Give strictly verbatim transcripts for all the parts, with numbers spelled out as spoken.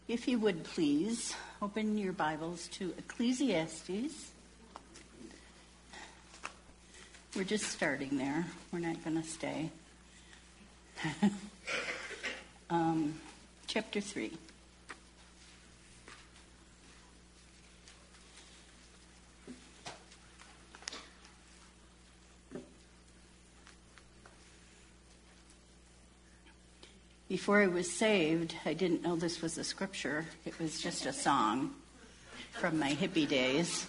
If you would please, open your Bibles to Ecclesiastes. We're just starting there. We're not going to stay. um, chapter three. Before I was saved, I didn't know this was a scripture. It was just a song from my hippie days.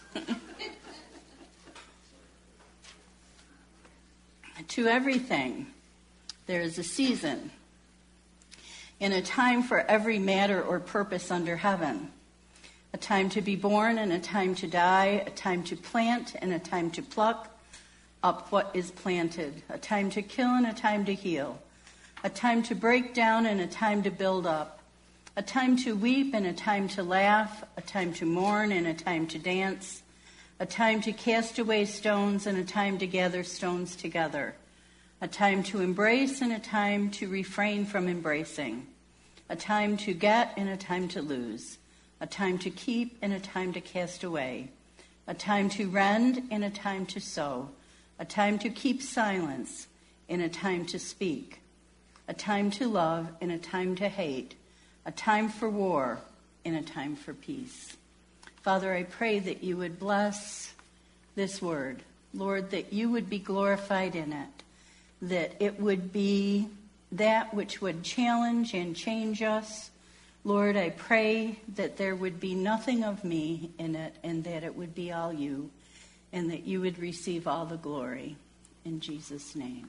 To everything, there is a season and a time for every matter or purpose under heaven. A time to be born and a time to die, a time to plant and a time to pluck up what is planted, a time to kill and a time to heal. A time to break down and a time to build up. A time to weep and a time to laugh. A time to mourn and a time to dance. A time to cast away stones and a time to gather stones together. A time to embrace and a time to refrain from embracing. A time to get and a time to lose. A time to keep and a time to cast away. A time to rend and a time to sow. A time to keep silence and a time to speak. A time to love and a time to hate, a time for war and a time for peace. Father, I pray that you would bless this word. Lord, that you would be glorified in it, that it would be that which would challenge and change us. Lord, I pray that there would be nothing of me in it and that it would be all you, and that you would receive all the glory. In Jesus' name.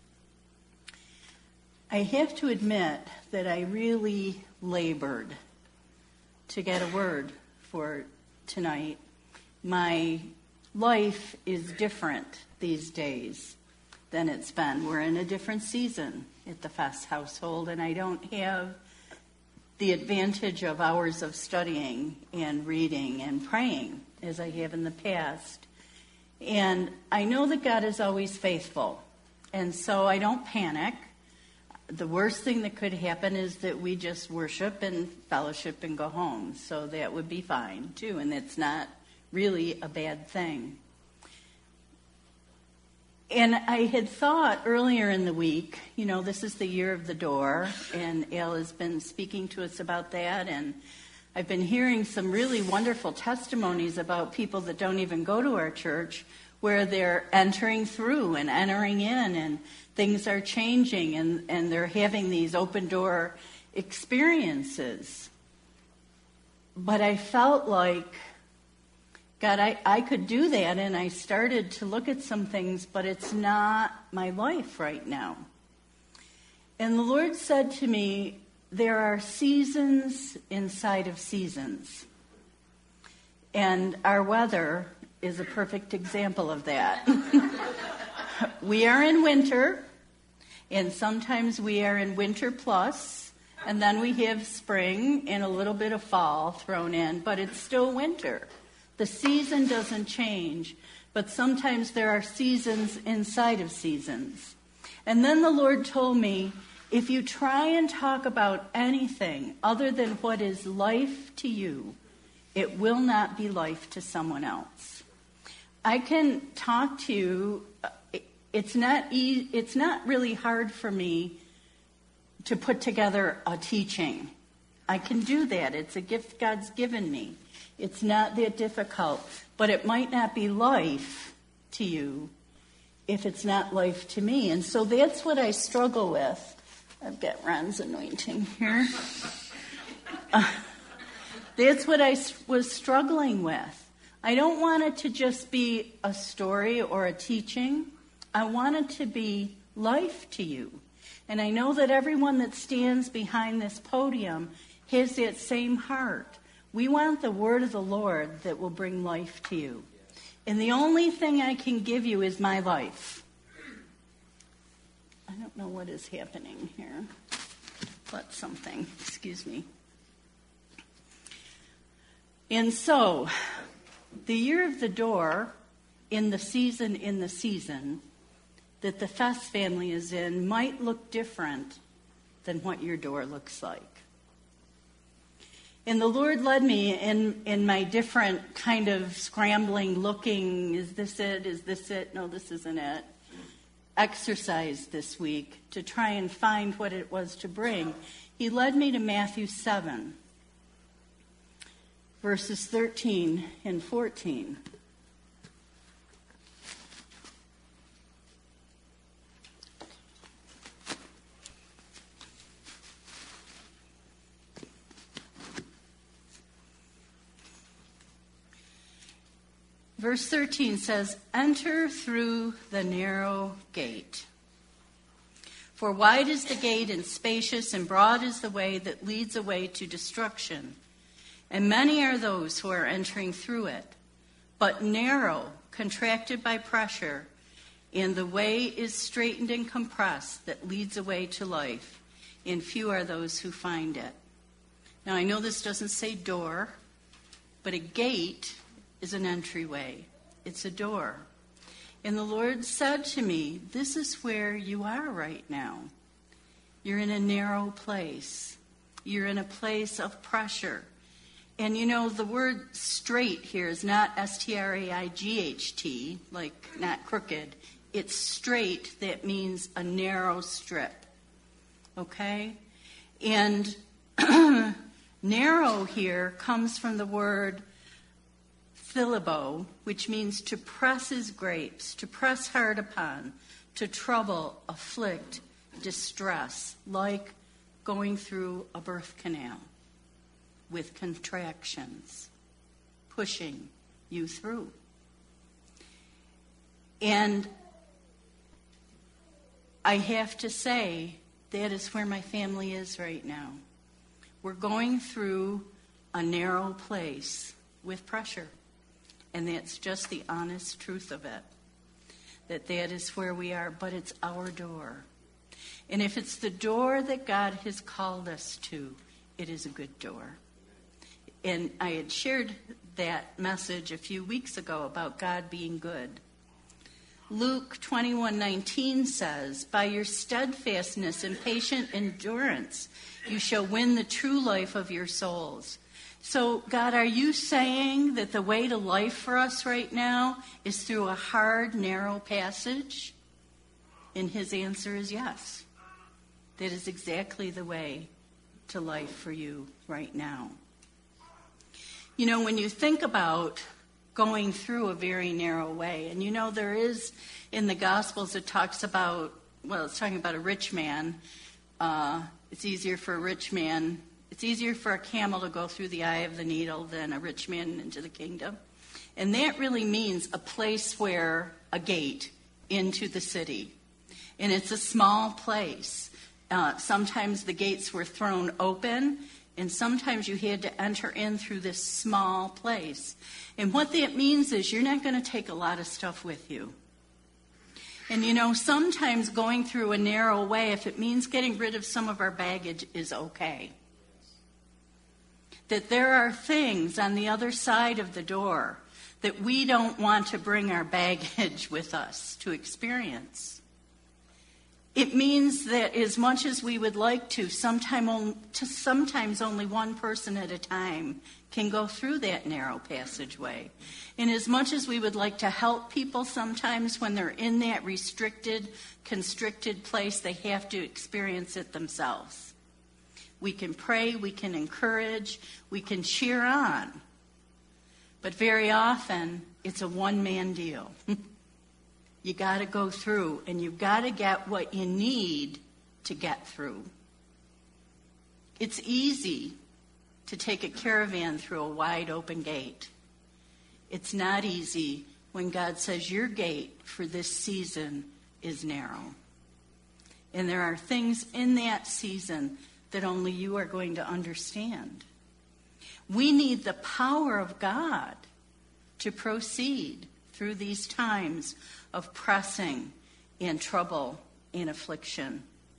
I have to admit that I really labored to get a word for tonight. My life is different these days than it's been. We're in a different season at the Fess household, and I don't have the advantage of hours of studying and reading and praying as I have in the past. And I know that God is always faithful, and so I don't panic. The worst thing that could happen is that we just worship and fellowship and go home. So that would be fine, too, and it's not really a bad thing. And I had thought earlier in the week, you know, this is the year of the door, and Al has been speaking to us about that, and I've been hearing some really wonderful testimonies about people that don't even go to our church, where they're entering through and entering in, and things are changing, and, and they're having these open door experiences. But I felt like, God, I, I could do that, and I started to look at some things, but it's not my life right now. And the Lord said to me, there are seasons inside of seasons. And our weather is a perfect example of that. We are in winter, and sometimes we are in winter plus, and then we have spring and a little bit of fall thrown in, but it's still winter. The season doesn't change, but sometimes there are seasons inside of seasons. And then the Lord told me, if you try and talk about anything other than what is life to you, it will not be life to someone else. I can talk to you. It's not e- it's not really hard for me to put together a teaching. I can do that. It's a gift God's given me. It's not that difficult, but it might not be life to you if it's not life to me. And so that's what I struggle with. I've got Ron's anointing here. Uh, that's what I was struggling with. I don't want it to just be a story or a teaching. I want it to be life to you. And I know that everyone that stands behind this podium has that same heart. We want the word of the Lord that will bring life to you. And the only thing I can give you is my life. I don't know what is happening here, but something, excuse me. And so, the year of the door, in the season, in the season, that the Fess family is in might look different than what your door looks like. And the Lord led me in, in my different kind of scrambling, looking, is this it? Is this it? No, this isn't it. Exercise this week to try and find what it was to bring. He led me to Matthew seven, verses thirteen and fourteen. Verse thirteen says, "Enter through the narrow gate. For wide is the gate and spacious and broad is the way that leads away to destruction. And many are those who are entering through it. But narrow, contracted by pressure, and the way is straitened and compressed that leads away to life, and few are those who find it." Now I know this doesn't say door, but a gate is an entryway. It's a door. And the Lord said to me, this is where you are right now. You're in a narrow place. You're in a place of pressure. And you know, the word straight here is not S T R A I G H T, like not crooked. It's straight, that means a narrow strip. Okay? And narrow here comes from the word philebo, which means to press as grapes, to press hard upon, to trouble, afflict, distress, like going through a birth canal with contractions, pushing you through. And I have to say, that is where my family is right now. We're going through a narrow place with pressure. And that's just the honest truth of it. That that is where we are, but it's our door. And if it's the door that God has called us to, it is a good door. And I had shared that message a few weeks ago about God being good. Luke twenty-one nineteen says, "By your steadfastness and patient endurance, you shall win the true life of your souls." So, God, are you saying that the way to life for us right now is through a hard, narrow passage? And his answer is yes. That is exactly the way to life for you right now. You know, when you think about going through a very narrow way, and you know there is in the Gospels it talks about, well, it's talking about a rich man. Uh, it's easier for a rich man It's easier for a camel to go through the eye of the needle than a rich man into the kingdom. And that really means a place where, a gate into the city. And it's a small place. Uh, sometimes the gates were thrown open, and sometimes you had to enter in through this small place. And what that means is you're not going to take a lot of stuff with you. And you know, sometimes going through a narrow way, if it means getting rid of some of our baggage, is okay. That there are things on the other side of the door that we don't want to bring our baggage with us to experience. It means that as much as we would like to, sometime on, to sometimes only one person at a time can go through that narrow passageway. And as much as we would like to help people sometimes when they're in that restricted, constricted place, they have to experience it themselves. We can pray, we can encourage, we can cheer on. But very often, it's a one-man deal. You got to go through, and you've got to get what you need to get through. It's easy to take a caravan through a wide open gate. It's not easy when God says your gate for this season is narrow. And there are things in that season that only you are going to understand. We need the power of God to proceed through these times of pressing and trouble and affliction.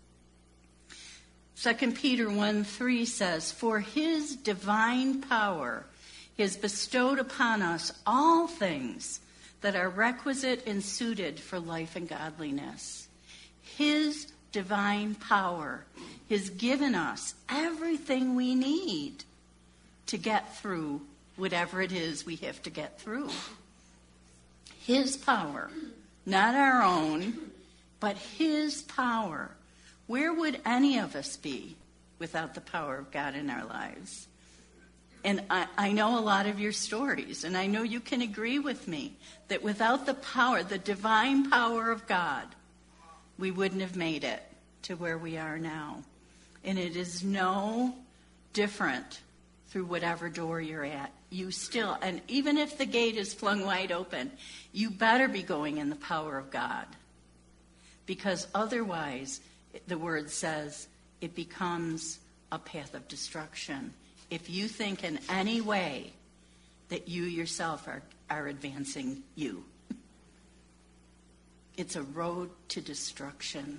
Second Peter one three says, "For his divine power has bestowed upon us all things that are requisite and suited for life and godliness." His divine power has given us everything we need to get through whatever it is we have to get through. His power, not our own, but his power. Where would any of us be without the power of God in our lives? And I, I know a lot of your stories, and I know you can agree with me that without the power, the divine power of God, we wouldn't have made it to where we are now. And it is no different through whatever door you're at. You still, and even if the gate is flung wide open, you better be going in the power of God. Because otherwise, the word says, it becomes a path of destruction. If you think in any way that you yourself are, are advancing you. It's a road to destruction.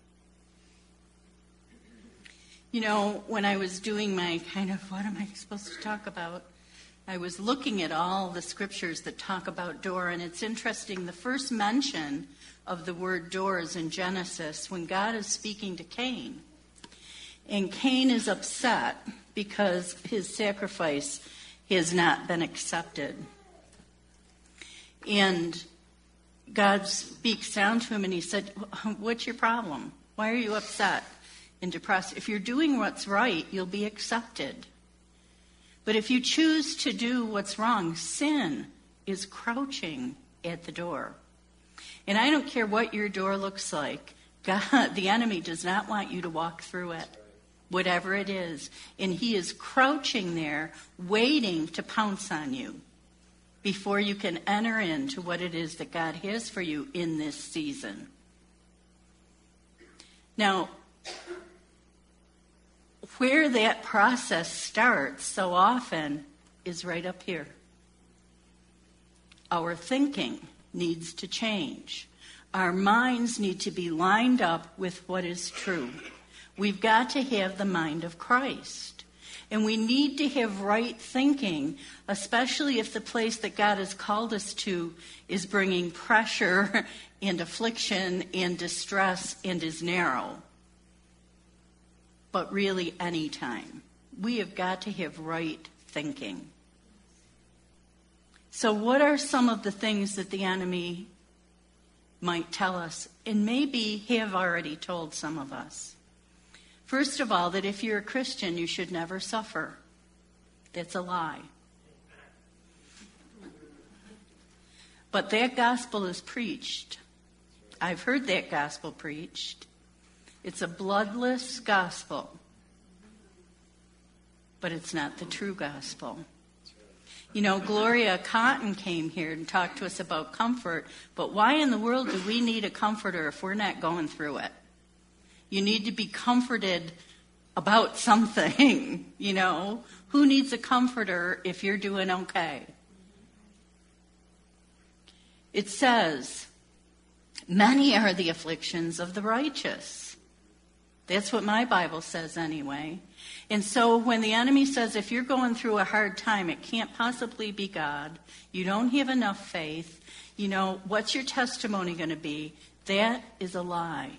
You know, when I was doing my kind of, what am I supposed to talk about? I was looking at all the scriptures that talk about door, and it's interesting. The first mention of the word door is in Genesis when God is speaking to Cain. And Cain is upset because his sacrifice has not been accepted. And God speaks down to him and he said, what's your problem? Why are you upset and depressed? If you're doing what's right, you'll be accepted. But if you choose to do what's wrong, sin is crouching at the door. And I don't care what your door looks like. God, the enemy does not want you to walk through it. Whatever it is. And he is crouching there, waiting to pounce on you before you can enter into what it is that God has for you in this season. Now, where that process starts so often is right up here. Our thinking needs to change. Our minds need to be lined up with what is true. We've got to have the mind of Christ. And we need to have right thinking, especially if the place that God has called us to is bringing pressure and affliction and distress and is narrow. But really any time. We have got to have right thinking. So what are some of the things that the enemy might tell us, and maybe have already told some of us? First of all, that if you're a Christian, you should never suffer. That's a lie. But that gospel is preached. I've heard that gospel preached. It's a bloodless gospel. But it's not the true gospel. You know, Gloria Cotton came here and talked to us about comfort, but why in the world do we need a comforter if we're not going through it? You need to be comforted about something, you know. Who needs a comforter if you're doing okay? It says, many are the afflictions of the righteous. That's what my Bible says anyway. And so when the enemy says, if you're going through a hard time, it can't possibly be God. You don't have enough faith. You know, what's your testimony going to be? That is a lie.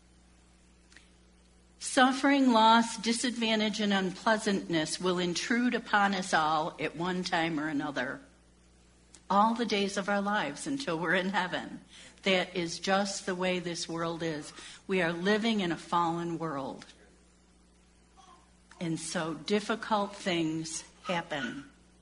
Suffering, loss, disadvantage, and unpleasantness will intrude upon us all at one time or another. All the days of our lives until we're in heaven. That is just the way this world is. We are living in a fallen world. And so difficult things happen.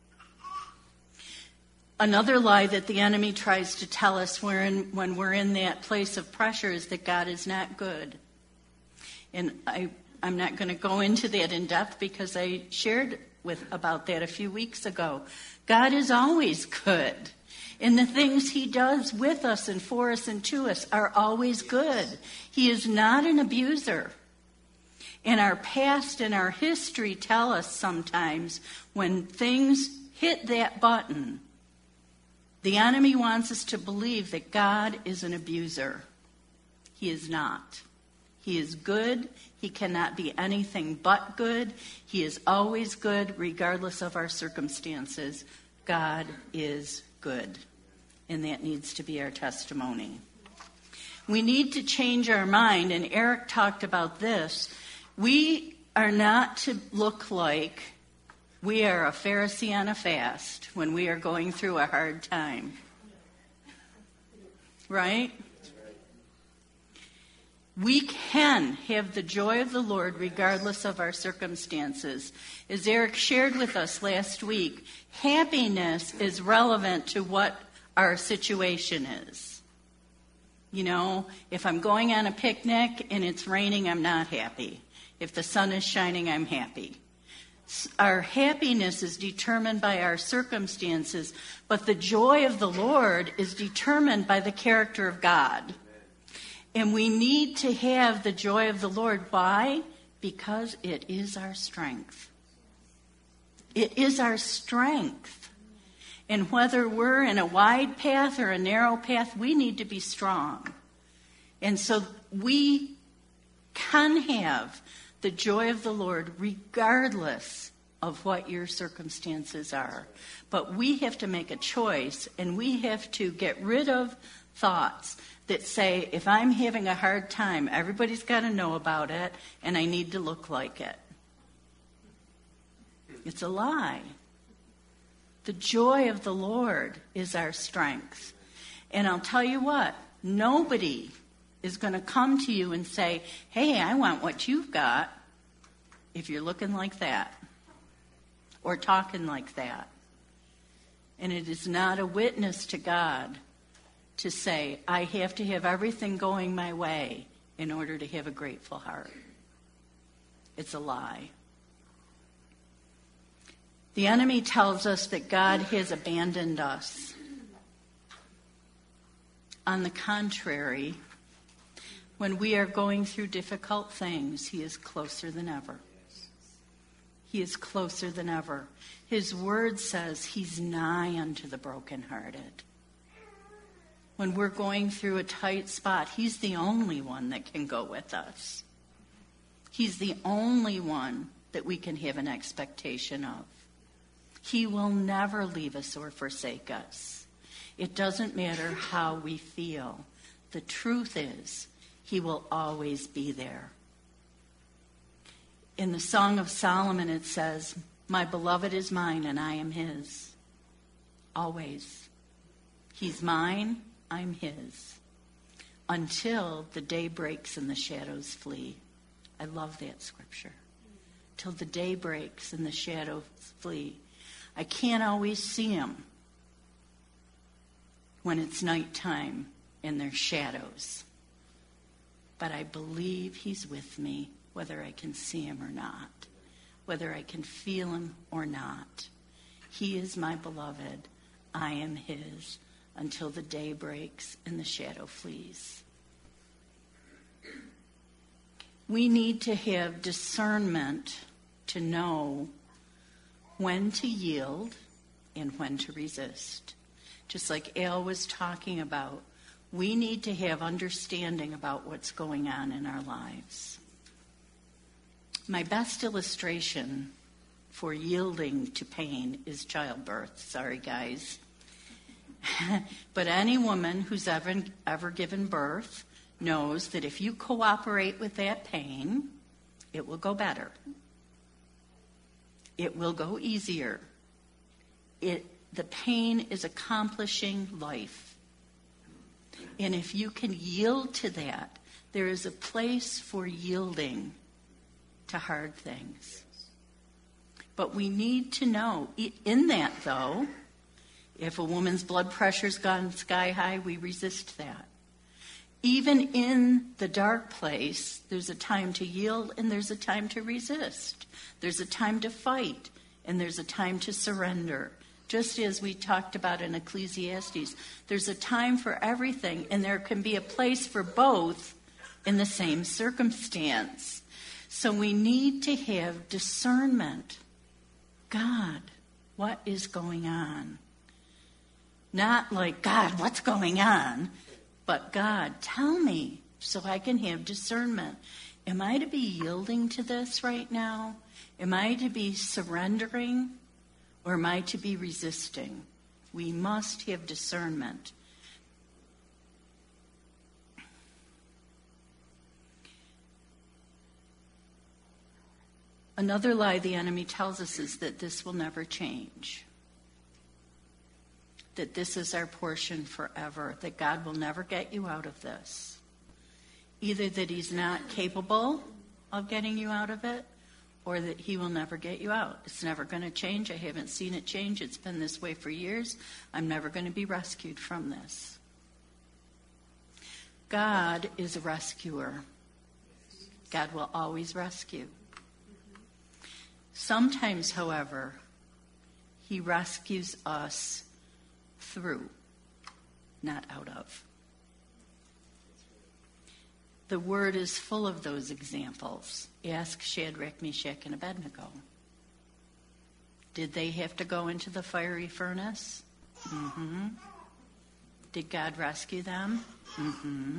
Another lie that the enemy tries to tell us when, when we're in that place of pressure is that God is not good. And I, I'm not going to go into that in depth because I shared with about that a few weeks ago. God is always good. And the things he does with us and for us and to us are always good. He is not an abuser. And our past and our history tell us sometimes when things hit that button, the enemy wants us to believe that God is an abuser. He is not. He is good. He cannot be anything but good. He is always good regardless of our circumstances. God is good. And that needs to be our testimony. We need to change our mind, and Eric talked about this. We are not to look like We are a Pharisee on a fast when we are going through a hard time. Right? We can have the joy of the Lord regardless of our circumstances. As Eric shared with us last week, happiness is relevant to what our situation is. You know, if I'm going on a picnic and it's raining, I'm not happy. If the sun is shining, I'm happy. Our happiness is determined by our circumstances, but the joy of the Lord is determined by the character of God. And we need to have the joy of the Lord. Why? Because it is our strength. It is our strength. And whether we're in a wide path or a narrow path, we need to be strong. And so we can have the joy of the Lord regardless of what your circumstances are. But we have to make a choice, and we have to get rid of thoughts that say, if I'm having a hard time, everybody's got to know about it, and I need to look like it. It's a lie. The joy of the Lord is our strength. And I'll tell you what, nobody is going to come to you and say, hey, I want what you've got, if you're looking like that or talking like that. And it is not a witness to God to say, I have to have everything going my way in order to have a grateful heart. It's a lie. The enemy tells us that God has abandoned us. On the contrary, when we are going through difficult things, he is closer than ever. He is closer than ever. His word says he's nigh unto the brokenhearted. When we're going through a tight spot, he's the only one that can go with us. He's the only one that we can have an expectation of. He will never leave us or forsake us. It doesn't matter how we feel. The truth is, he will always be there. In the Song of Solomon, it says, my beloved is mine and I am his. Always. He's mine, I'm his. Until the day breaks and the shadows flee. I love that scripture. Till the day breaks and the shadows flee. I can't always see him when it's nighttime and there's shadows. But I believe he's with me, whether I can see him or not, whether I can feel him or not. He is my beloved. I am his until the day breaks and the shadow flees. We need to have discernment to know when to yield and when to resist. Just like Al was talking about, we need to have understanding about what's going on in our lives. My best illustration for yielding to pain is childbirth. Sorry, guys. But any woman who's ever, ever given birth knows that if you cooperate with that pain, it will go better. It will go easier. It, the pain is accomplishing life. And if you can yield to that, there is a place for yielding to hard things. But we need to know, in that though, if a woman's blood pressure's gone sky high, we resist that. Even in the dark place, there's a time to yield and there's a time to resist. There's a time to fight and there's a time to surrender. Just as we talked about in Ecclesiastes, there's a time for everything, and there can be a place for both in the same circumstance. So we need to have discernment. God, what is going on? Not like, God, what's going on? But God, tell me so I can have discernment. Am I to be yielding to this right now? Am I to be surrendering? Or am I to be resisting? We must have discernment. Another lie the enemy tells us is that this will never change. That this is our portion forever. That God will never get you out of this. Either that he's not capable of getting you out of it, or that he will never get you out. It's never going to change. I haven't seen it change. It's been this way for years. I'm never going to be rescued from this. God is a rescuer. God will always rescue. Sometimes, however, he rescues us through, not out of. The word is full of those examples. Ask Shadrach, Meshach, and Abednego. Did they have to go into the fiery furnace? Mm-hmm. Did God rescue them? Mm-hmm.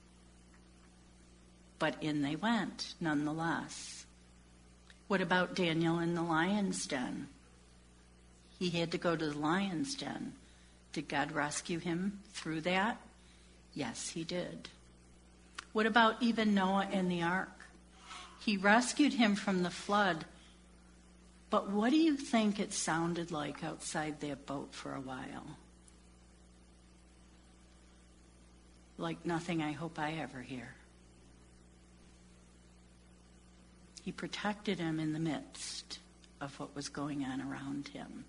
But in they went, nonetheless. What about Daniel in the lion's den? He had to go to the lion's den. Did God rescue him through that? Yes, he did. What about even Noah and the ark? He rescued him from the flood. But what do you think it sounded like outside that boat for a while? Like nothing I hope I ever hear. He protected him in the midst of what was going on around him.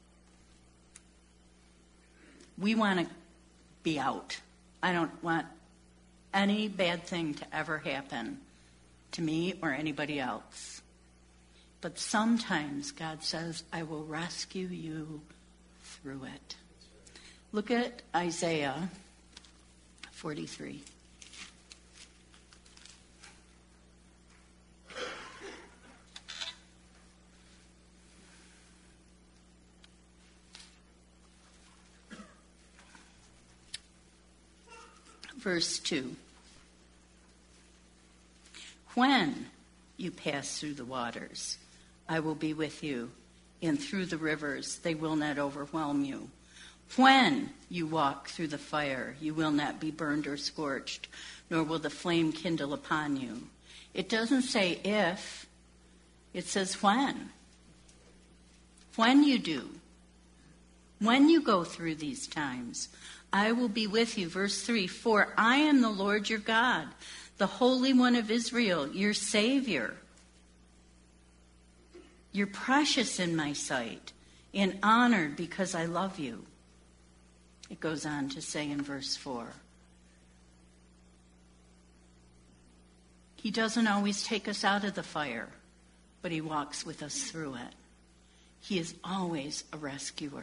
We want to be out. I don't want any bad thing to ever happen to me or anybody else. But sometimes God says, I will rescue you through it. Look at Isaiah forty-three. Verse two. When you pass through the waters, I will be with you, and through the rivers, they will not overwhelm you. When you walk through the fire, you will not be burned or scorched, nor will the flame kindle upon you. It doesn't say if, it says when. When you do, when you go through these times, I will be with you. Verse three, for I am the Lord your God, the Holy One of Israel, your Savior. You're precious in my sight and honored because I love you. It goes on to say in verse four. He doesn't always take us out of the fire, but he walks with us through it. He is always a rescuer.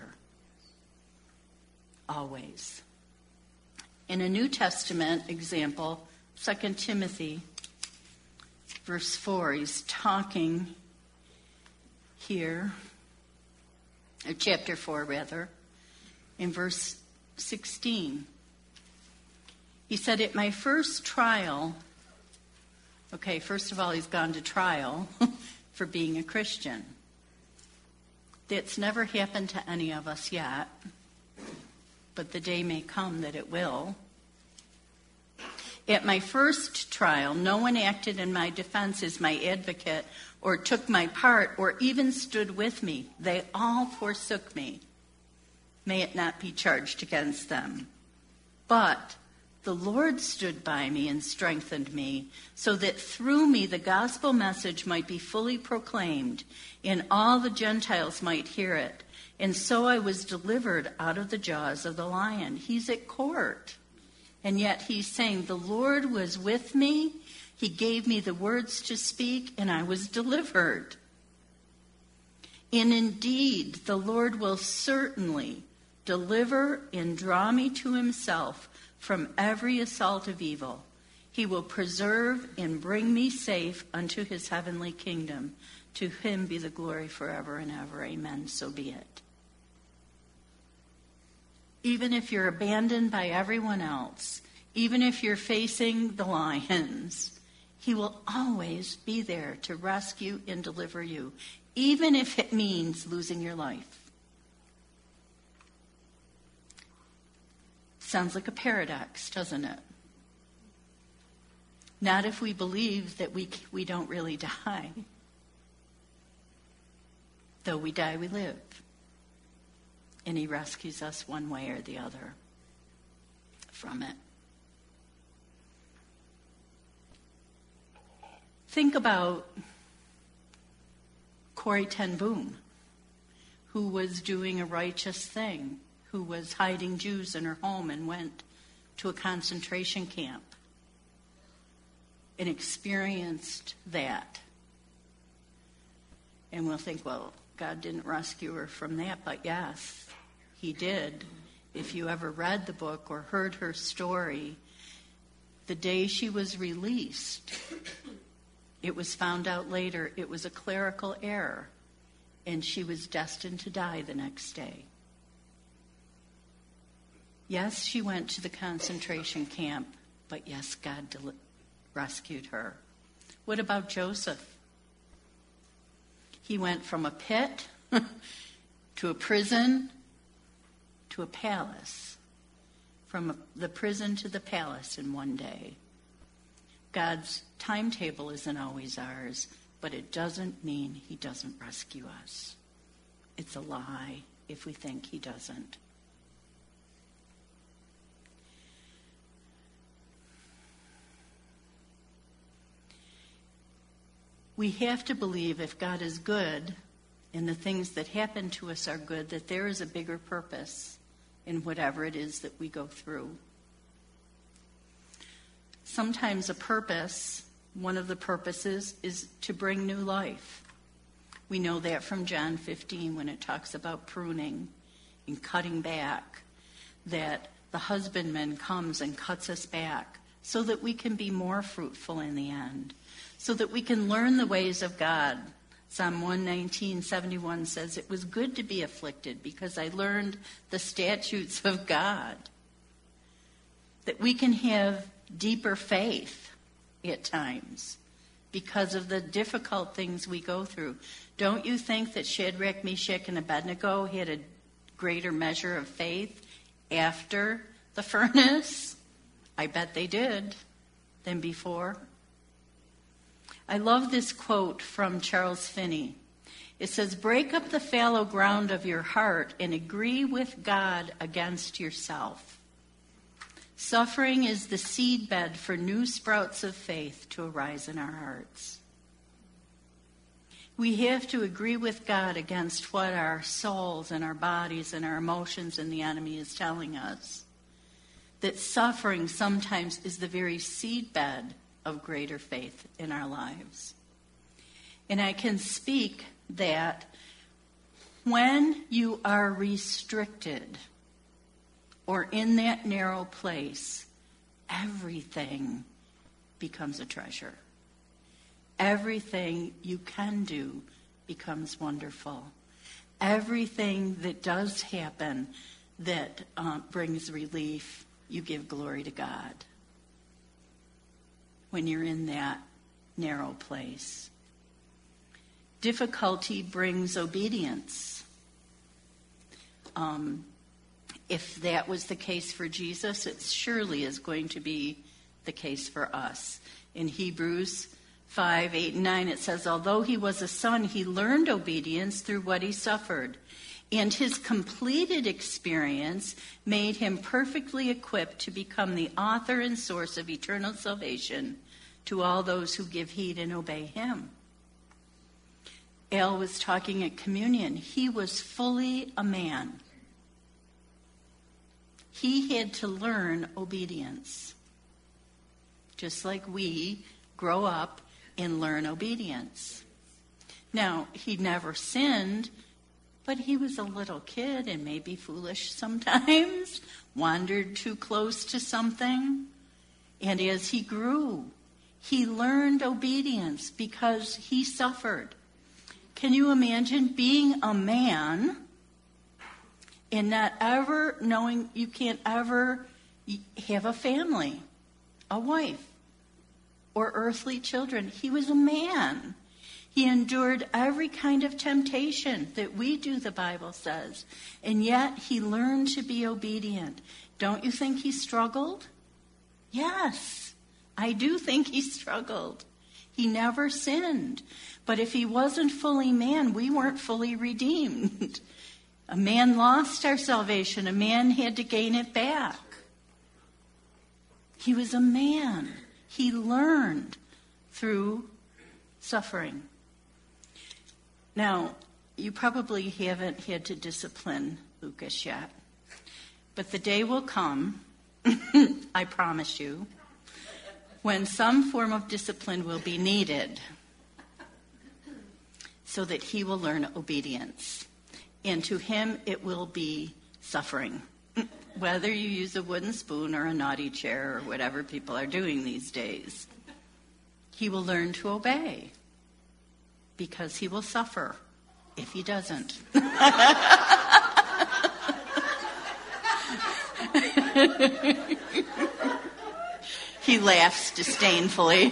Always. In a New Testament example, Second Timothy, verse four, he's talking here, or chapter four rather, in verse sixteen. He said, at my first trial, okay, first of all, he's gone to trial for being a Christian. That's never happened to any of us yet, but the day may come that it will. At my first trial, no one acted in my defense as my advocate or took my part or even stood with me. They all forsook me. May it not be charged against them. But the Lord stood by me and strengthened me, so that through me the gospel message might be fully proclaimed, and all the Gentiles might hear it. And so I was delivered out of the jaws of the lion. He's at court. And yet he's saying, the Lord was with me. He gave me the words to speak, and I was delivered. And indeed, the Lord will certainly deliver and draw me to himself from every assault of evil. He will preserve and bring me safe unto his heavenly kingdom. To him be the glory forever and ever. Amen. So be it. Even if you're abandoned by everyone else, even if you're facing the lions, he will always be there to rescue and deliver you, even if it means losing your life. Sounds like a paradox, doesn't it? Not if we believe that we we don't really die. Though we die, we live. And he rescues us one way or the other from it. Think about Corrie ten Boom, who was doing a righteous thing, who was hiding Jews in her home and went to a concentration camp and experienced that. And we'll think, well, God didn't rescue her from that, but yes, he did. If you ever read the book or heard her story, the day she was released, it was found out later it was a clerical error, and she was destined to die the next day. Yes, she went to the concentration camp, but yes, God del- rescued her. What about Joseph? He went from a pit to a prison to a palace, from a, the prison to the palace in one day. God's timetable isn't always ours, but it doesn't mean he doesn't rescue us. It's a lie if we think he doesn't. We have to believe if God is good and the things that happen to us are good, that there is a bigger purpose in whatever it is that we go through. Sometimes a purpose, one of the purposes, is to bring new life. We know that from John fifteen when it talks about pruning and cutting back, that the husbandman comes and cuts us back so that we can be more fruitful in the end, so that we can learn the ways of God. Psalm one nineteen seventy-one says, "It was good to be afflicted because I learned the statutes of God." That we can have deeper faith at times because of the difficult things we go through. Don't you think that Shadrach, Meshach, and Abednego had a greater measure of faith after the furnace? I bet they did than before. I love this quote from Charles Finney. It says, "Break up the fallow ground of your heart and agree with God against yourself. Suffering is the seedbed for new sprouts of faith to arise in our hearts." We have to agree with God against what our souls and our bodies and our emotions and the enemy is telling us. That suffering sometimes is the very seedbed of greater faith in our lives. And I can speak that when you are restricted or in that narrow place, everything becomes a treasure. Everything you can do becomes wonderful. Everything that does happen that uh, brings relief, you give glory to God when you're in that narrow place. Difficulty brings obedience. Um, if that was the case for Jesus, it surely is going to be the case for us. In Hebrews five, eight, and nine, it says, "Although he was a son, he learned obedience through what he suffered. And his completed experience made him perfectly equipped to become the author and source of eternal salvation to all those who give heed and obey him." Al was talking at communion. He was fully a man. He had to learn obedience, just like we grow up and learn obedience. Now, he never sinned, but he was a little kid and maybe foolish sometimes, wandered too close to something. And as he grew, he learned obedience because he suffered. Can you imagine being a man and not ever knowing you can't ever have a family, a wife, or earthly children? He was a man. He endured every kind of temptation that we do, the Bible says. And yet he learned to be obedient. Don't you think he struggled? Yes, I do think he struggled. He never sinned. But if he wasn't fully man, we weren't fully redeemed. A man lost our salvation. A man had to gain it back. He was a man. He learned through suffering. Now, you probably haven't had to discipline Lucas yet. But the day will come, I promise you, when some form of discipline will be needed so that he will learn obedience. And to him, it will be suffering. Whether you use a wooden spoon or a naughty chair or whatever people are doing these days, he will learn to obey because he will suffer if he doesn't. He laughs disdainfully.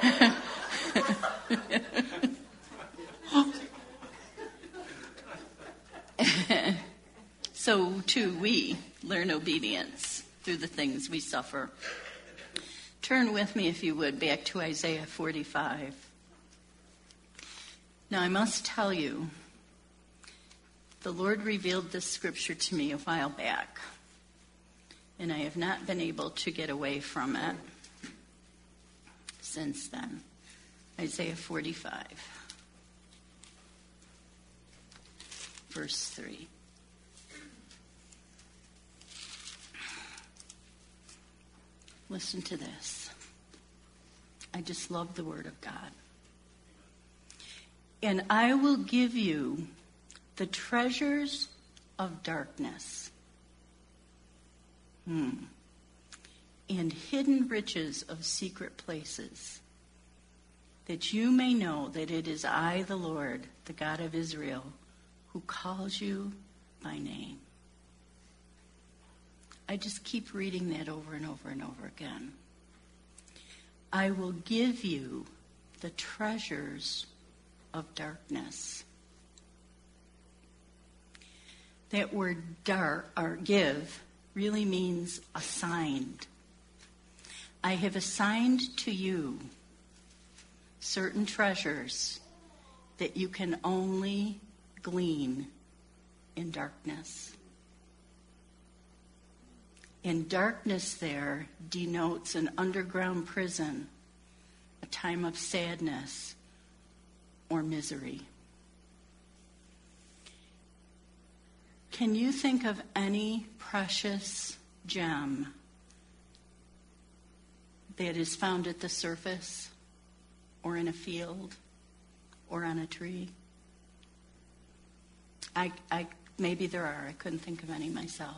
So, too, we learn obedience through the things we suffer. Turn with me, if you would, back to Isaiah forty-five. Now, I must tell you, the Lord revealed this scripture to me a while back, and I have not been able to get away from it since then. Isaiah forty-five, verse three. Listen to this. I just love the Word of God. And I will give you the treasures of darkness, hmm. and hidden riches of secret places, that you may know that it is I, the Lord, the God of Israel, who calls you by name. I just keep reading that over and over and over again. I will give you the treasures of darkness. That word dar, or give, really means assigned. I have assigned to you certain treasures that you can only glean in darkness. And darkness there denotes an underground prison, a time of sadness or misery. Can you think of any precious gem that is found at the surface or in a field or on a tree? I, I maybe there are. I couldn't think of any myself.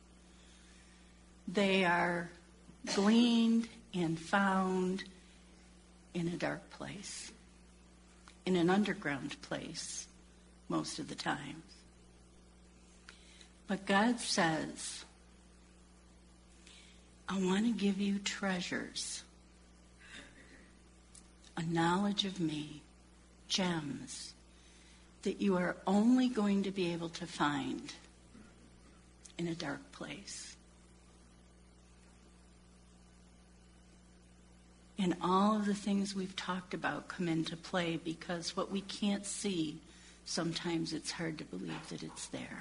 They are gleaned and found in a dark place, in an underground place most of the time. But God says, I want to give you treasures, a knowledge of me, gems that you are only going to be able to find in a dark place. And all of the things we've talked about come into play because what we can't see, sometimes it's hard to believe that it's there.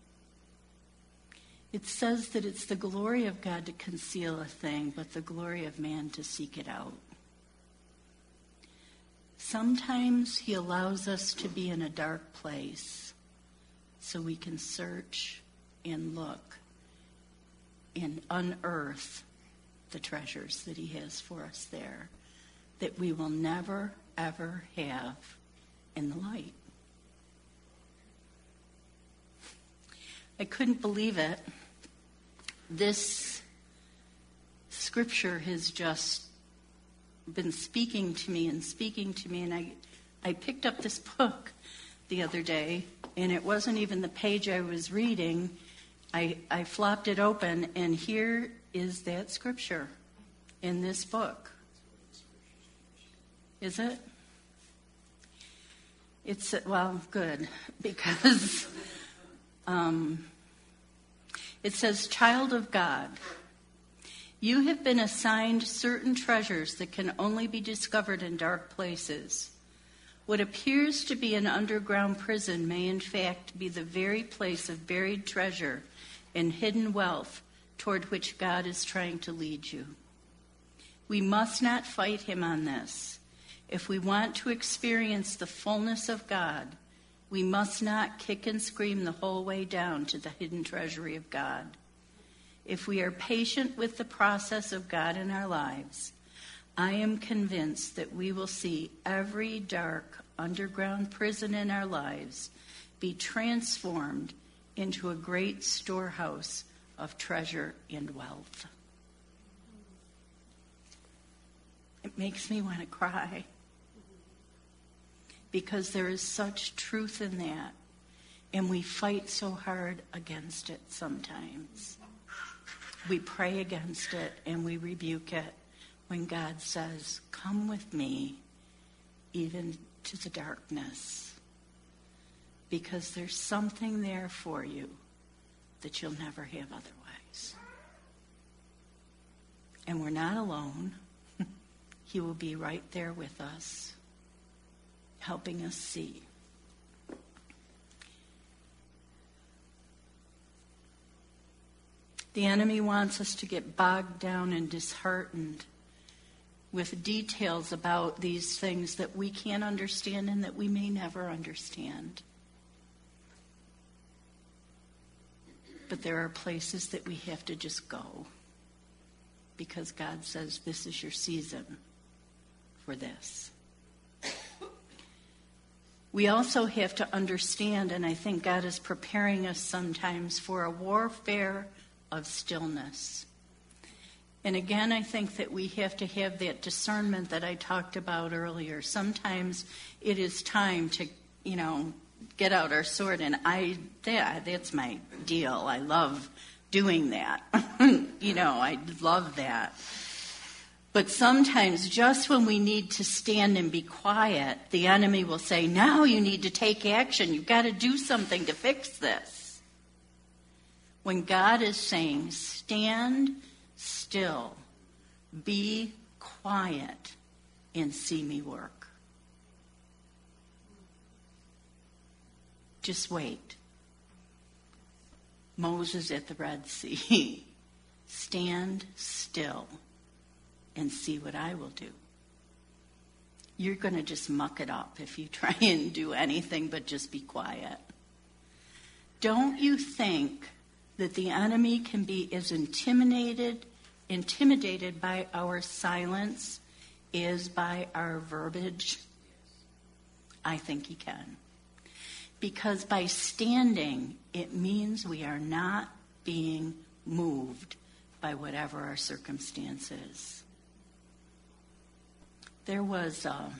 It says that it's the glory of God to conceal a thing, but the glory of man to seek it out. Sometimes he allows us to be in a dark place so we can search and look and unearth the treasures that he has for us there that we will never, ever have in the light. I couldn't believe it. This scripture has just been speaking to me and speaking to me, and I, I picked up this book the other day, and it wasn't even the page I was reading. I, I flopped it open, and here is that scripture in this book. Is it? It's, well, good, because um, it says, child of God, You have been assigned certain treasures that can only be discovered in dark places. What appears to be an underground prison may in fact be the very place of buried treasure and hidden wealth toward which God is trying to lead you. We must not fight him on this. If we want to experience the fullness of God, we must not kick and scream the whole way down to the hidden treasury of God. If we are patient with the process of God in our lives, I am convinced that we will see every dark underground prison in our lives be transformed into a great storehouse of treasure and wealth. It makes me want to cry because there is such truth in that, and we fight so hard against it sometimes. We pray against it and we rebuke it when God says, come with me even to the darkness, because there's something there for you that you'll never have otherwise. And we're not alone. He will be right there with us, helping us see. The enemy wants us to get bogged down and disheartened with details about these things that we can't understand and that we may never understand. But there are places that we have to just go, because God says this is your season for this. We also have to understand, and I think God is preparing us sometimes for a warfare of stillness. And again, I think that we have to have that discernment that I talked about earlier. Sometimes it is time to, you know, get out our sword, and I that that's my deal. I love doing that. you know, I love that. But sometimes just when we need to stand and be quiet, the enemy will say, now you need to take action. You've got to do something to fix this. When God is saying, stand still, be quiet, and see me work. Just wait. Moses at the Red Sea. Stand still and see what I will do. You're going to just muck it up if you try and do anything but just be quiet. Don't you think that the enemy can be as intimidated, intimidated by our silence as by our verbiage? I think he can. Because by standing, it means we are not being moved by whatever our circumstance is. There was a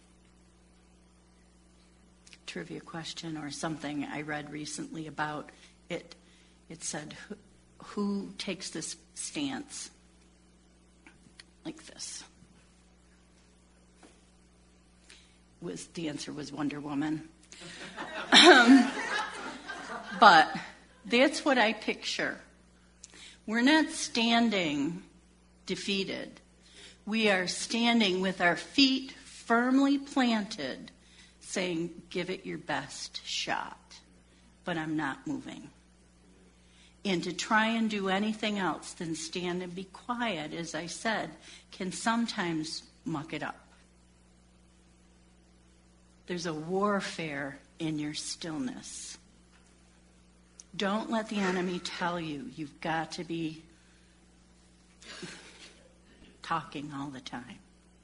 trivia question or something I read recently about it. It said, who, who takes this stance like this? Was the answer was Wonder Woman. um, but that's what I picture. We're not standing defeated. We are standing with our feet firmly planted, saying, give it your best shot, but I'm not moving. And to try and do anything else than stand and be quiet, as I said, can sometimes muck it up. There's a warfare in your stillness. Don't let the enemy tell you you've got to be talking all the time.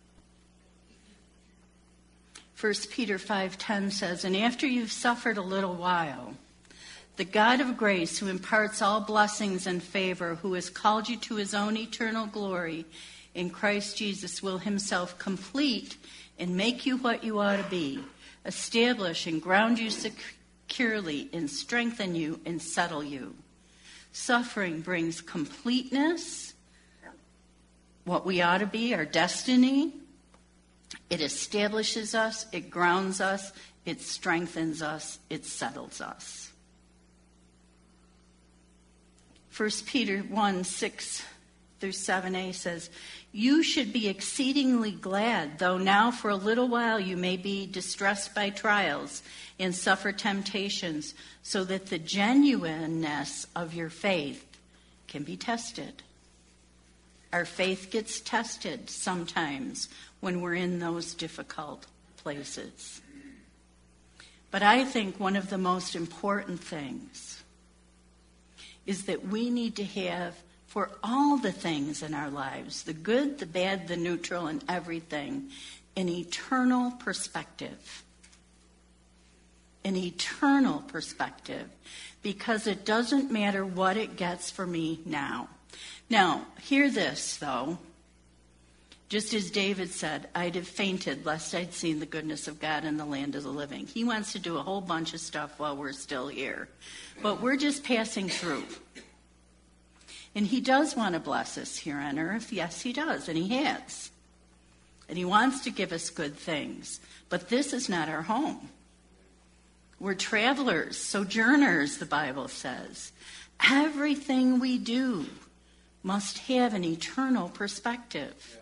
First Peter five ten says, and after you've suffered a little while, the God of grace, who imparts all blessings and favor, who has called you to his own eternal glory in Christ Jesus, will himself complete and make you what you ought to be, establish and ground you securely, and strengthen you and settle you. Suffering brings completeness, what we ought to be, our destiny. It establishes us, it grounds us, it strengthens us, it settles us. First Peter one, six through seven a says, "You should be exceedingly glad, though now for a little while you may be distressed by trials and suffer temptations, so that the genuineness of your faith can be tested." Our faith gets tested sometimes when we're in those difficult places. But I think one of the most important things is that we need to have, for all the things in our lives, the good, the bad, the neutral, and everything, an eternal perspective. An eternal perspective. Because it doesn't matter what it gets for me now. Now, hear this, though. Just as David said, "I'd have fainted lest I'd seen the goodness of God in the land of the living." He wants to do a whole bunch of stuff while we're still here. But we're just passing through. And he does want to bless us here on earth. Yes, he does, and he has. And he wants to give us good things. But this is not our home. We're travelers, sojourners, the Bible says. Everything we do must have an eternal perspective. Yes.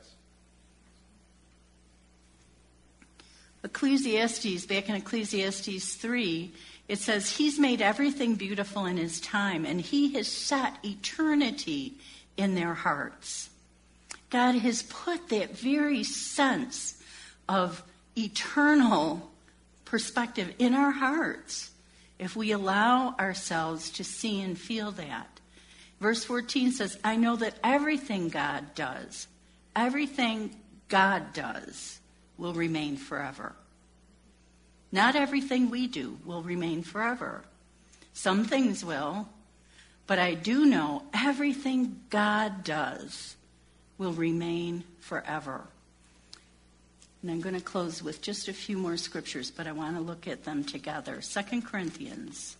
Ecclesiastes, back in Ecclesiastes three, it says, "He's made everything beautiful in his time, and he has set eternity in their hearts." God has put that very sense of eternal perspective in our hearts if we allow ourselves to see and feel that. Verse fourteen says, "I know that everything God does, everything God does will remain forever." Not everything we do will remain forever. Some things will, but I do know everything God does will remain forever. And I'm going to close with just a few more scriptures, but I want to look at them together. Second Corinthians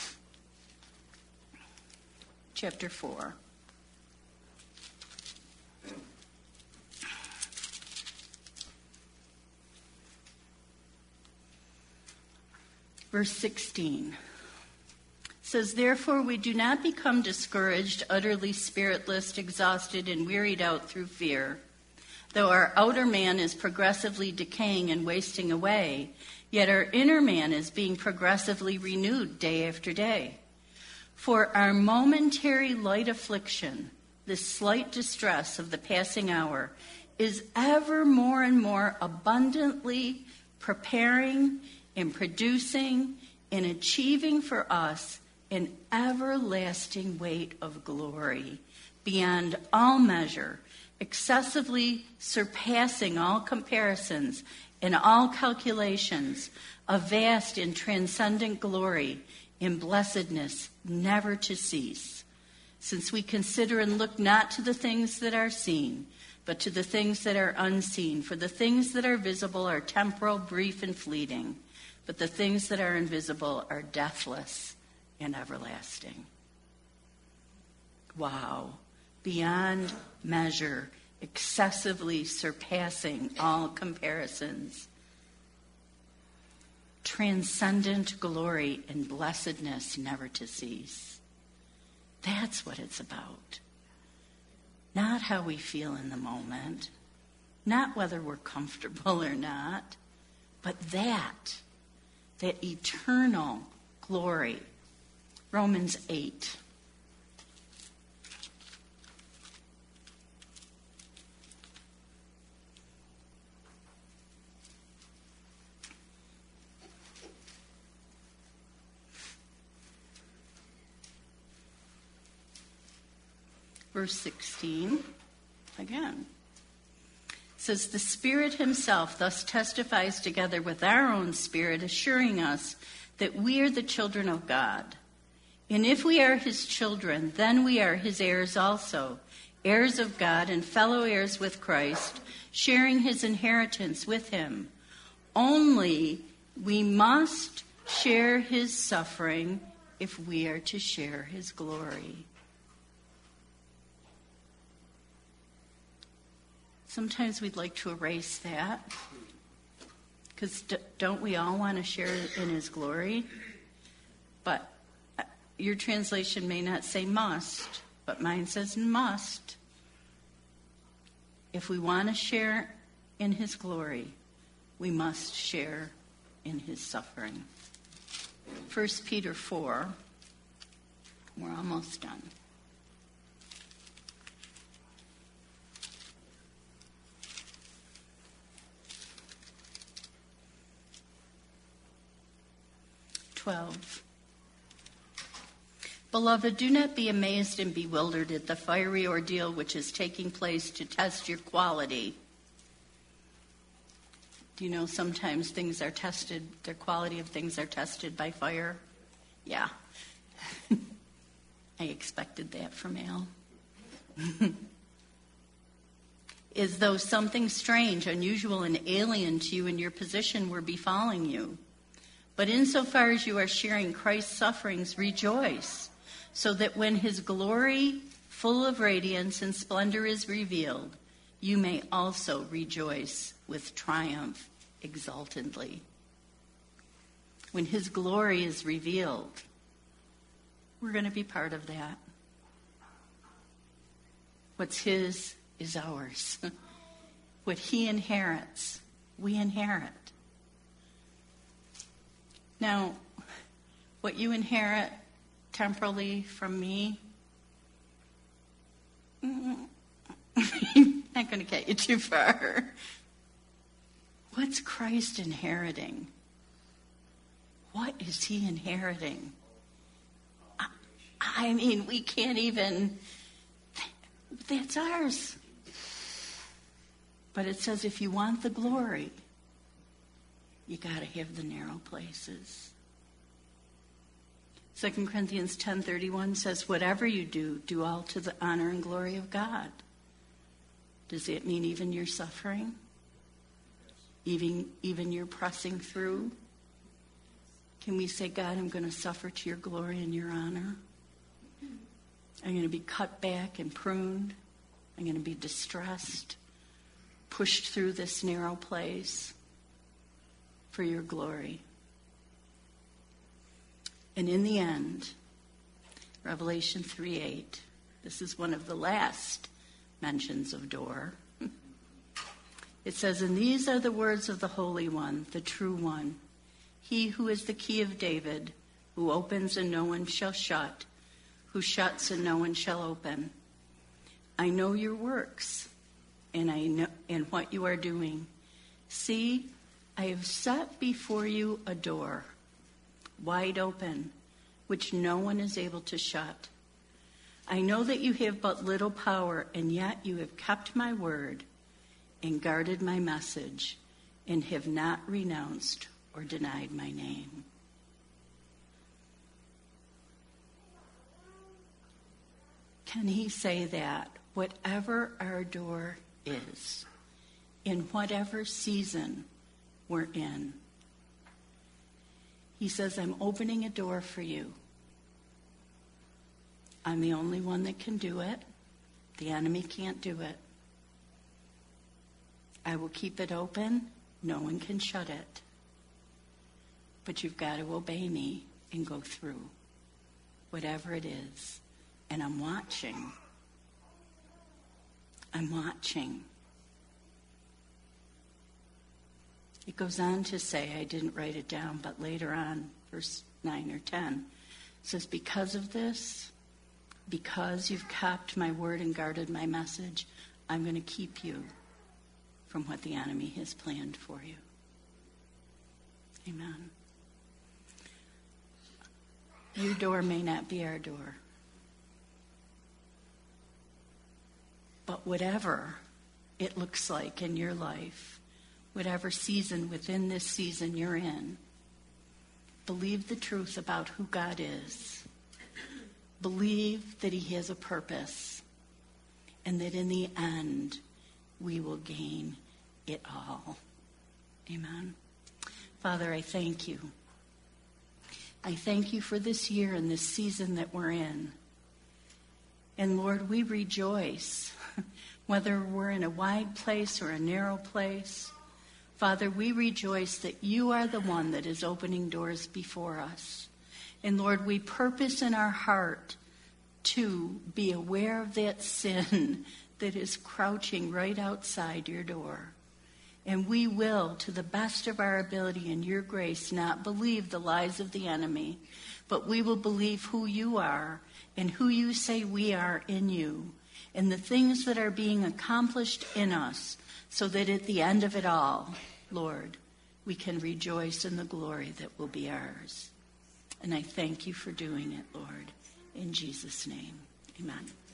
chapter four. Verse sixteen says, "Therefore we do not become discouraged, utterly spiritless, exhausted, and wearied out through fear. Though our outer man is progressively decaying and wasting away, yet our inner man is being progressively renewed day after day. For our momentary light affliction, this slight distress of the passing hour, is ever more and more abundantly preparing and producing and achieving for us an everlasting weight of glory beyond all measure, excessively surpassing all comparisons and all calculations, a vast and transcendent glory in blessedness never to cease. Since we consider and look not to the things that are seen, but to the things that are unseen. For the things that are visible are temporal, brief, and fleeting, but the things that are invisible are deathless and everlasting." Wow. Beyond measure, excessively surpassing all comparisons. Transcendent glory and blessedness never to cease. That's what it's about. Not how we feel in the moment, not whether we're comfortable or not, but that, that eternal glory. Romans eight. Verse sixteen, again, says, "The Spirit himself thus testifies together with our own spirit, assuring us that we are the children of God. And if we are his children, then we are his heirs also, heirs of God and fellow heirs with Christ, sharing his inheritance with him. Only we must share his suffering if we are to share his glory." Sometimes we'd like to erase that, because d- don't we all want to share in his glory? But your translation may not say must, but mine says must. if we want to share in his glory, we must share in his suffering. First Peter four. We're almost done. twelve. Beloved, do not be amazed and bewildered at the fiery ordeal which is taking place to test your quality. Do you know sometimes things are tested, their quality of things are tested by fire? Yeah. I expected that from Al. As though something strange, unusual, and alien to you in your position were befalling you. But insofar as you are sharing Christ's sufferings, rejoice, so that when his glory, full of radiance and splendor, is revealed, you may also rejoice with triumph exultantly. When his glory is revealed, we're going to be part of that. What's his is ours. What he inherits, we inherit. Now, what you inherit temporally from me, not going to get you too far. What's Christ inheriting? What is he inheriting? I, I mean, we can't even, that's ours. But it says if you want the glory, you got to have the narrow places. Second Corinthians ten thirty-one says, whatever you do, do all to the honor and glory of God. Does that mean even your suffering? Even, even your pressing through? Can we say, God, I'm going to suffer to your glory and your honor? I'm going to be cut back and pruned. I'm going to be distressed, pushed through this narrow place for your glory. And in the end, Revelation three eight, this is one of the last mentions of door. It says, and these are the words of the Holy One, the true one, he who is the key of David, who opens and no one shall shut, who shuts and no one shall open. I know your works, and I know and what you are doing. See, I have set before you a door, wide open, which no one is able to shut. I know that you have but little power, and yet you have kept my word and guarded my message, and have not renounced or denied my name. Can he say that whatever our door is, in whatever season we're in, he says, I'm opening a door for you. I'm the only one that can do it. The enemy can't do it. I will keep it open. No one can shut it. But you've got to obey me and go through whatever it is. And I'm watching. I'm watching. It goes on to say, I didn't write it down, but later on, verse nine or ten, it says, because of this, because you've kept my word and guarded my message, I'm going to keep you from what the enemy has planned for you. Amen. Your door may not be our door. But whatever it looks like in your life, whatever season within this season you're in, believe the truth about who God is. Believe that he has a purpose, and that in the end, we will gain it all. Amen. Father, I thank you. I thank you for this year and this season that we're in. And Lord, we rejoice, whether we're in a wide place or a narrow place. Father, we rejoice that you are the one that is opening doors before us. And Lord, we purpose in our heart to be aware of that sin that is crouching right outside your door. And we will, to the best of our ability and your grace, not believe the lies of the enemy, but we will believe who you are and who you say we are in you, and the things that are being accomplished in us, so that at the end of it all, Lord, we can rejoice in the glory that will be ours. And I thank you for doing it, Lord. In Jesus' name, amen.